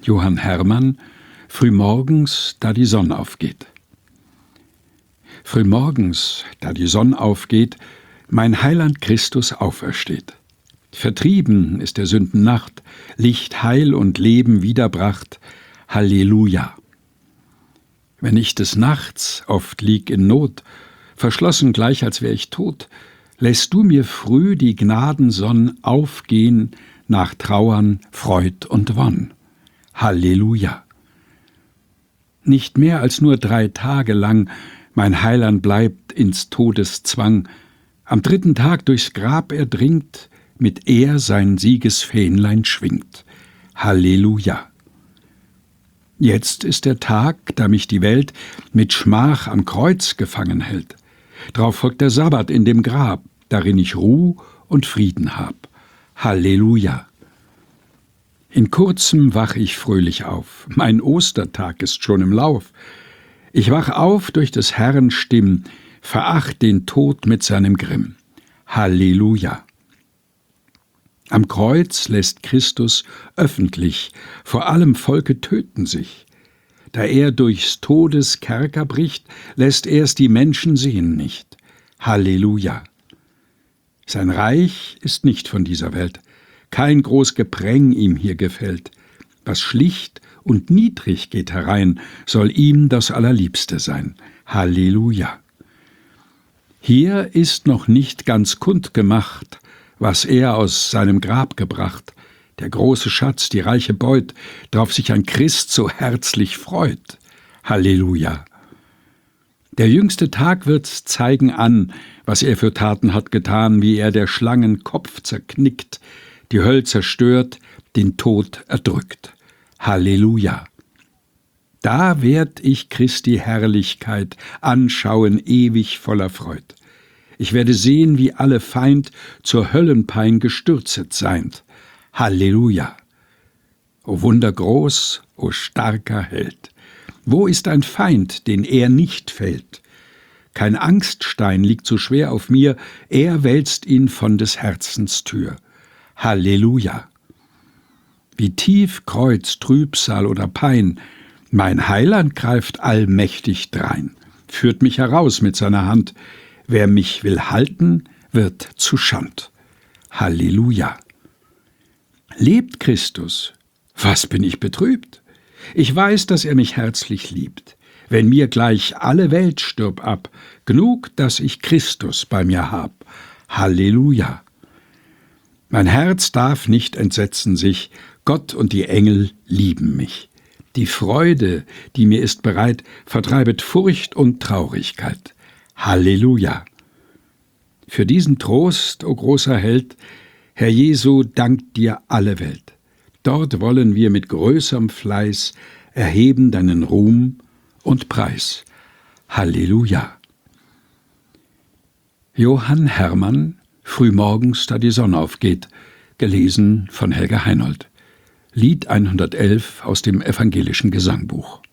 Johann Hermann, frühmorgens, da die Sonn aufgeht. Frühmorgens, da die Sonn aufgeht, mein Heiland Christus aufersteht. Vertrieben ist der Sünden Nacht, Licht, Heil und Leben wiederbracht. Halleluja! Wenn ich des Nachts oft lieg in Not, verschlossen gleich, als wär ich tot, lässt du mir früh die Gnadensonn aufgehen nach Trauern, Freud und Wonn. Halleluja! Nicht mehr als nur 3 Tage lang mein Heiland bleibt ins Todes Zwang. Am 3. Tag durchs Grab er dringt, mit sein Siegesfähnlein schwingt. Halleluja! Jetzt ist der Tag, da mich die Welt mit Schmach am Kreuz gefangen hält. Drauf folgt der Sabbat in dem Grab, darin ich Ruh und Frieden hab. Halleluja! In kurzem wach ich fröhlich auf, mein Ostertag ist schon im Lauf. Ich wach auf durch des Herrn Stimm, veracht den Tod mit seinem Grimm. Halleluja! Am Kreuz lässt Christus öffentlich vor allem Volke töten sich. Da er durchs Todes Kerker bricht, lässt er's die Menschen sehen nicht. Halleluja! Sein Reich ist nicht von dieser Welt, kein groß Gepräng ihm hier gefällt. Was schlicht und niedrig geht herein, soll ihm das Allerliebste sein. Halleluja! Hier ist noch nicht ganz kundgemacht, was er aus seinem Grab gebracht, der große Schatz, die reiche Beut, drauf sich ein Christ so herzlich freut. Halleluja! Der jüngste Tag wird's zeigen an, was er für Taten hat getan, wie er der Schlangen Kopf zerknickt, die Höll zerstört, den Tod erdrückt. Halleluja! Da werd ich Christi Herrlichkeit anschauen, ewig voller Freud. Ich werde sehen, wie alle Feind zur Höllenpein gestürzet seind. Halleluja! O wundergroß, o starker Held! Wo ist ein Feind, den er nicht fällt? Kein Angststein liegt so schwer auf mir, er wälzt ihn von des Herzens Tür. Halleluja! Wie tief Kreuz, Trübsal oder Pein, mein Heiland greift allmächtig drein, führt mich heraus mit seiner Hand. Wer mich will halten, wird zu Schand. Halleluja! Lebt Christus? Was bin ich betrübt? Ich weiß, dass er mich herzlich liebt. Wenn mir gleich alle Welt stirb ab, genug, dass ich Christus bei mir hab. Halleluja! Mein Herz darf nicht entsetzen sich, Gott und die Engel lieben mich. Die Freude, die mir ist bereit, vertreibet Furcht und Traurigkeit. Halleluja! Für diesen Trost, o großer Held, Herr Jesu, dankt dir alle Welt. Dort wollen wir mit größerem Fleiß erheben deinen Ruhm und Preis. Halleluja! Johann Hermann, frühmorgens, da die Sonne aufgeht, gelesen von Helga Heinold. Lied 111 aus dem Evangelischen Gesangbuch.